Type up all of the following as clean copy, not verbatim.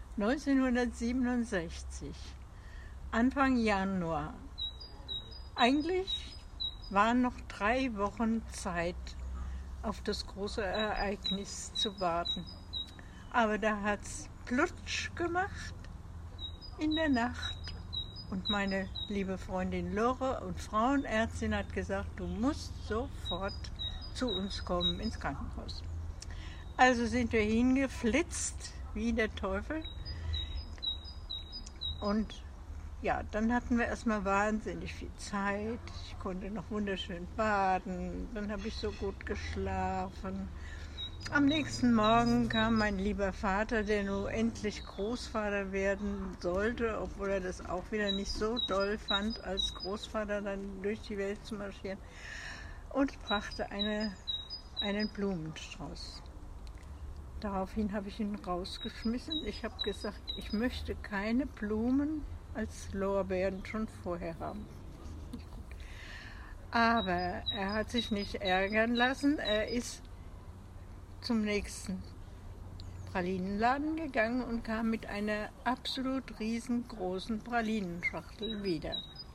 1967, Anfang Januar. Eigentlich waren noch 3 Wochen Zeit, auf das große Ereignis zu warten. Aber da hat es plutsch gemacht in der Nacht. Und meine liebe Freundin Lore und Frauenärztin hat gesagt, du musst sofort zu uns kommen ins Krankenhaus. Also sind wir hingeflitzt wie der Teufel. Und ja, dann hatten wir erstmal wahnsinnig viel Zeit. Ich konnte noch wunderschön baden. Dann habe ich so gut geschlafen. Am nächsten Morgen kam mein lieber Vater, der nur endlich Großvater werden sollte, obwohl er das auch wieder nicht so doll fand, als Großvater dann durch die Welt zu marschieren, und brachte einen Blumenstrauß. Daraufhin habe ich ihn rausgeschmissen. Ich habe gesagt, ich möchte keine Blumen als Lorbeeren schon vorher haben. Nicht gut. Aber er hat sich nicht ärgern lassen. Er ist zum nächsten Pralinenladen gegangen und kam mit einer absolut riesengroßen Pralinenschachtel wieder.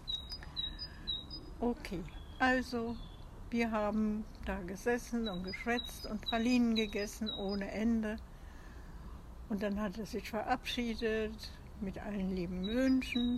Okay, also wir haben da gesessen und geschwätzt und Pralinen gegessen ohne Ende. Und dann hat er sich verabschiedet mit allen lieben Wünschen.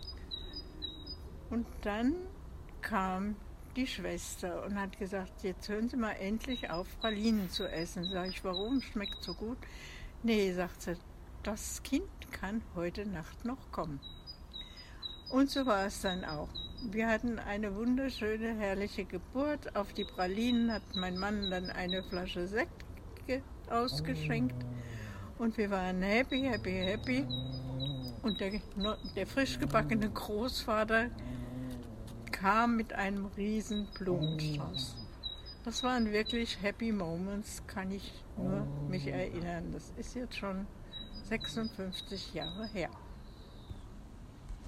Und dann kam die Schwester und hat gesagt, jetzt hören Sie mal endlich auf, Pralinen zu essen. Sag ich, warum? Schmeckt so gut. Nee, sagt sie, das Kind kann heute Nacht noch kommen. Und so war es dann auch. Wir hatten eine wunderschöne, herrliche Geburt. Auf die Pralinen hat mein Mann dann eine Flasche Sekt ausgeschenkt. Und wir waren happy, happy, happy. Und der frisch gebackene Großvater kam mit einem riesen Blumenstrauß. Das waren wirklich happy moments, kann ich nur mich erinnern. Das ist jetzt schon 56 Jahre her.